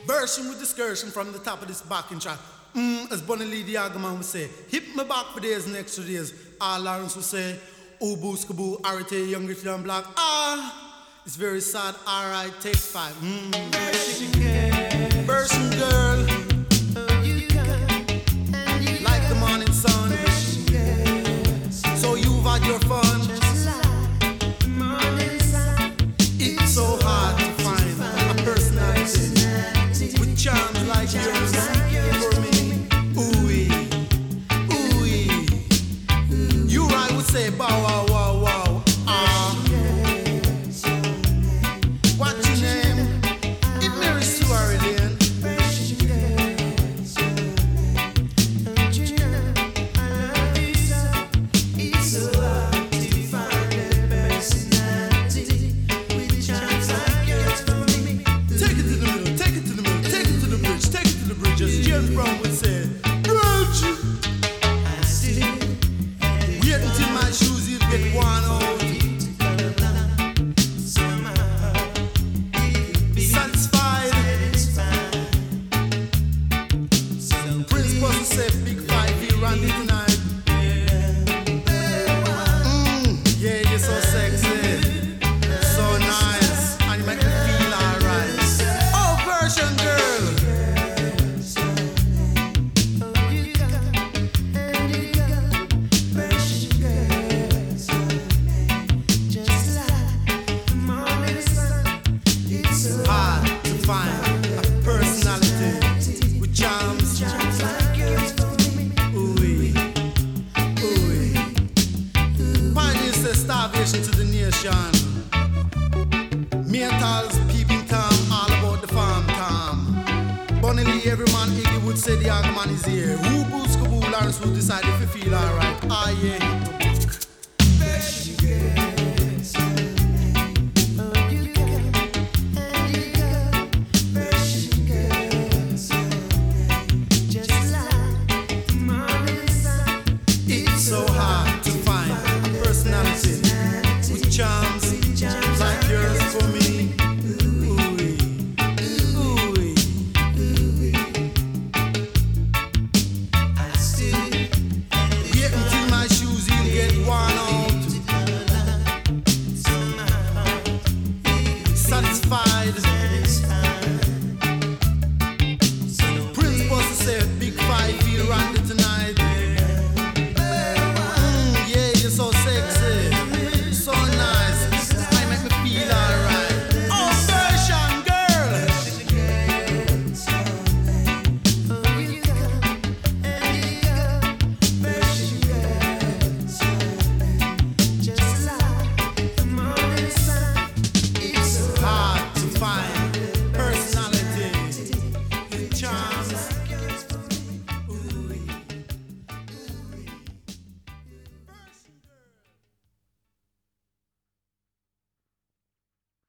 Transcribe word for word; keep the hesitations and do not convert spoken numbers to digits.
Version with discursion from the top of this backing track. Mm, as Bunny Lee the Agaman would say, hit me back for days and extra days. Ah, Lawrence would say, Ubu, Skaboo, Arite, Young Rich and Black. Ah, it's very sad. Alright, take five. Mm. Version girl, like the morning sun. So you've had your fun. It's so hard to find a personality with charms like yours for me. Ooh-wee, ooh-wee. You I would say bow wow wow wow. Ah, what's your name? It Mary Sue Arlene. It's so hard to find a personality with charms like yours for me. Take it to the middle, take it to the middle, take it to the bridge, take it to the bridge, as James Brown would say. Bridge! Wait until my shoes you get worn out. Satisfied. Prince Puzzle said big five here Randy tonight. Mm, yeah, you're so sexy, so nice, and you make me feel alright. Oh, version girl. Hard to find a personality with charms. Ooh-wee, ooh-wee. Pioneers say starvation to the nation. Mentals, peeping Tom, all about the farm Tom. Bunny Lee, every man Iggy would say the Agaman is here. Who boots Kaboo, Lawrence would decide if you feel alright. Ah yeah.